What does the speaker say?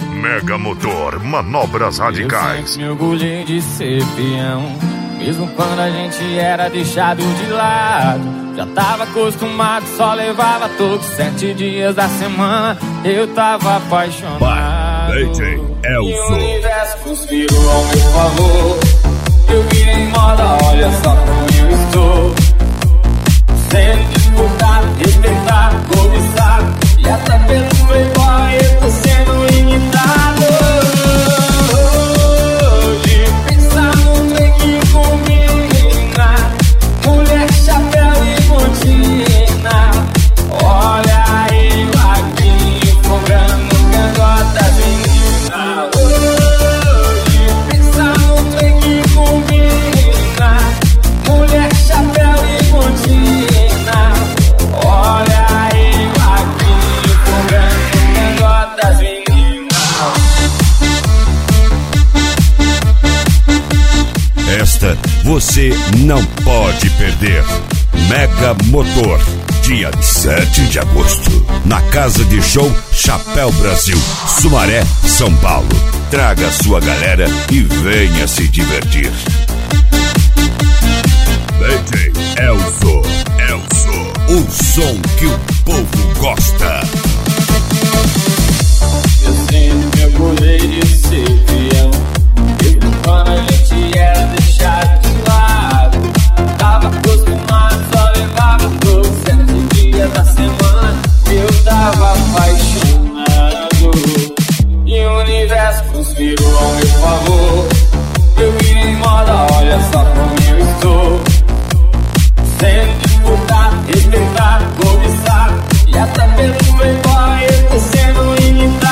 Mega Motor, manobras radicais. Eu sempre me orgulhei de ser peão, mesmo quando a gente era deixado de lado. Já tava acostumado, só levava todos 7 dias da semana. Eu tava apaixonado. DJ Elzo. E o universo conspirou ao meu favor. Eu virei moda, olha só como eu estou. Sendo disputado, respeitado, cobiçado. E até pelo playboy eu tô sendo imitado. Hoje pensar no trem que combina, mulher, chapéu e botina. Olha aí, vaguinho, cobrando cangotas menina. Hoje pensar no trem que combina, mulher, chapéu e botina. Olha aí, vaguinho, cobrando cangotas menina. Esta você não pode perder. Mega Motor, dia 7 de agosto, na Casa de Show Chapéu Brasil, Sumaré, São Paulo. Traga sua galera e venha se divertir. DJ Elzo, o som que o povo gosta. Eu sempre me orgulhei de ser peão, mesmo quando a gente era deixado de lado. Tava acostumado, só levava todos 7 dias da semana. Eu tava apaixonado e o universo conspirou ao meu favor. Eu virei moda, olha só como eu estou. Sendo disputado, respeitado, cobiçado. E até pelo playboy eu tô sendo imitado.